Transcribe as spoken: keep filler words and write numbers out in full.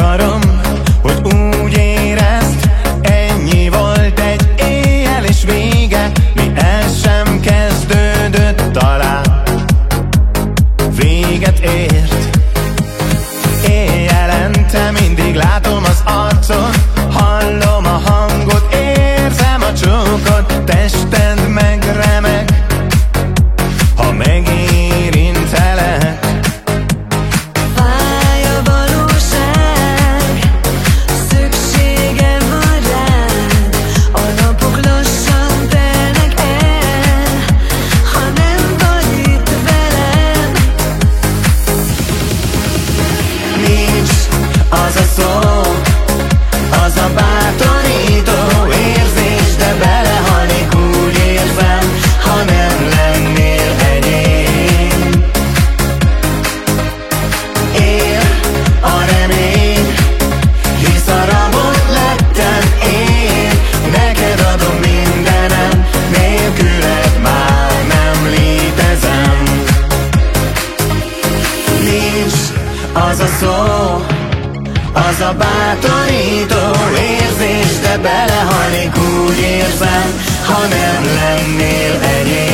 akarom, hogy úgy érezd, ennyi volt egy éjjel és vége, mi el sem kezdődött, talán véget ért. Éjjelente mindig látom az arcod, hallom a hangot, érzem a csókot, tested megremeg, ha megérintelek. Fáj a valóság, szükségem van rád, a napok lassan telnek el, ha nem vagy itt velem. Nincs az a szó, az a bátorító érzés, de belehalnék, úgy érzem, ha nem lennél enyém. Él a remény, hisz a rabot lettem én, neked adom mindenem, nélküled már nem létezem. Nincs az a szó, az a bátorító érzés, de belehalnék, úgy érzem, ha nem lennél enyém.